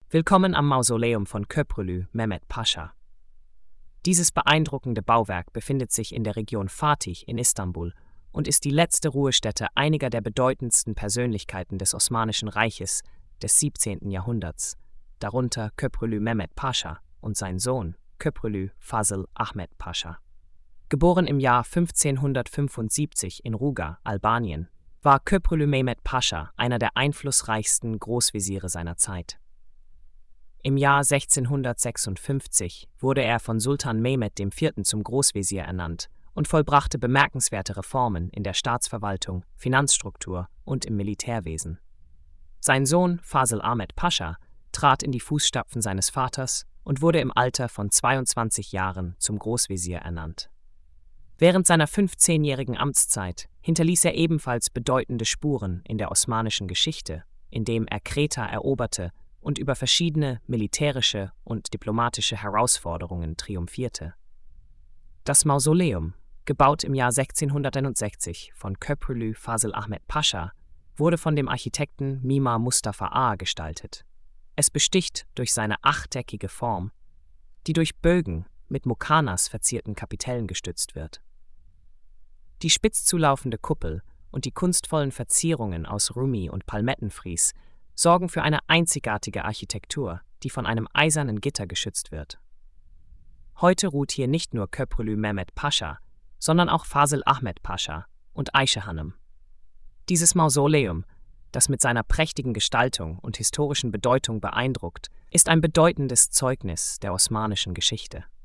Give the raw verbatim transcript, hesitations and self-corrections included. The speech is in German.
Willkommen am Mausoleum von Köprülü Mehmet Pascha. Dieses beeindruckende Bauwerk befindet sich in der Region Fatih in Istanbul und ist die letzte Ruhestätte einiger der bedeutendsten Persönlichkeiten des Osmanischen Reiches des siebzehnten Jahrhunderts, darunter Köprülü Mehmet Pascha und sein Sohn Köprülü Fazıl Ahmet Pascha. Geboren im Jahr fünfzehnhundertfünfundsiebzig in Ruga, Albanien, war Köprülü Mehmet Pascha einer der einflussreichsten Großwesire seiner Zeit. Im Jahr sechzehnhundertsechsundfünfzig wurde er von Sultan Mehmed der Vierte zum Großwesir ernannt und vollbrachte bemerkenswerte Reformen in der Staatsverwaltung, Finanzstruktur und im Militärwesen. Sein Sohn Fazıl Ahmet Pascha trat in die Fußstapfen seines Vaters und wurde im Alter von zweiundzwanzig Jahren zum Großwesir ernannt. Während seiner fünfzehnjährigen Amtszeit hinterließ er ebenfalls bedeutende Spuren in der osmanischen Geschichte, indem er Kreta eroberte und über verschiedene militärische und diplomatische Herausforderungen triumphierte. Das Mausoleum, gebaut im Jahr sechzehnhunderteinundsechzig von Köprülü Fazıl Ahmet Pascha, wurde von dem Architekten Mimar Mustafa Ağa gestaltet. Es besticht durch seine achteckige Form, die durch Bögen mit Muqarnas verzierten Kapitellen gestützt wird. Die spitz zulaufende Kuppel und die kunstvollen Verzierungen aus Rumi und Palmettenfries sorgen für eine einzigartige Architektur, die von einem eisernen Gitter geschützt wird. Heute ruht hier nicht nur Köprülü Mehmet Pascha, sondern auch Fazıl Ahmet Pascha und Ayşe Hanım. Dieses Mausoleum, das mit seiner prächtigen Gestaltung und historischen Bedeutung beeindruckt, ist ein bedeutendes Zeugnis der osmanischen Geschichte.